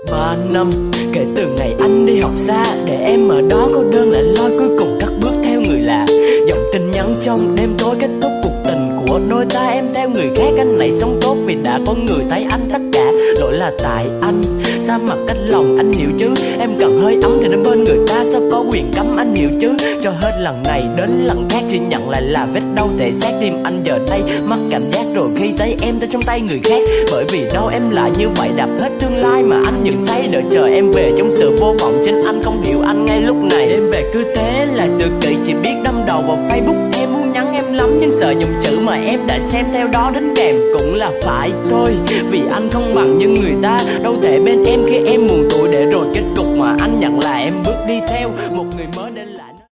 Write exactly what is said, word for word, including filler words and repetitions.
Ba năm kể từ ngày anh đi học xa, để em ở đó cô đơn lại loi cuối cùng cắt bước theo người lạ. Dòng tin nhắn trong đêm tối kết thúc cuộc tình của đôi ta, em theo người khác, anh này sống tốt vì đã có người thấy anh. Tất cả lỗi là tại anh, xa mặt cách lòng anh hiểu chứ. Em cần hơi ấm thì đến bên người ta, sao có quyền cấm anh hiểu chứ. Cho hết lần này đến lần khác chỉ nhận lại là vết đau thể xác. Tim anh giờ đây mất cảm giác rồi khi thấy em tới trong tay người khác. Bởi vì đâu em lại như vậy, đạp hết tương lai mà anh dừng say đợi chờ em về trong sự vô vọng. Chính anh không hiểu anh ngay lúc này, em về cứ thế lại tự kỷ, chỉ biết đâm đầu vào Facebook. Em muốn nhắn em lắm nhưng sợ dùng chữ mà em đã xem theo đó đến kèm cũng là phải thôi. Vì anh không bằng như người ta, đâu thể bên em khi em buồn tuổi, để rồi kết cục mà anh nhận là em bước đi theo một người mới.